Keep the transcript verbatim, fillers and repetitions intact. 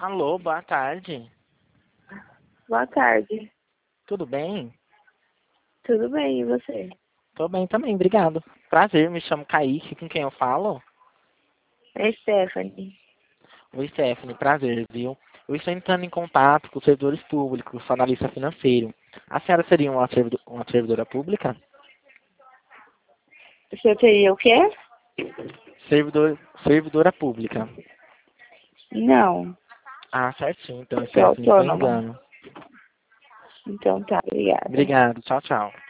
Alô, boa tarde. Boa tarde. Tudo bem? Tudo bem, e você? Tô bem também, obrigado. Prazer, me chamo Kaique, com quem eu falo? É Stephanie. Oi, Stephanie, prazer, viu? Eu estou entrando em contato com os servidores públicos, sou analista financeiro. A senhora seria uma, servidor, uma servidora pública? Você teria o quê? Servidor, servidora pública. Não. Ah, certinho, então, Sou Stephanie, foi autônoma. engano. Então tá, obrigada. Obrigado, tchau, tchau.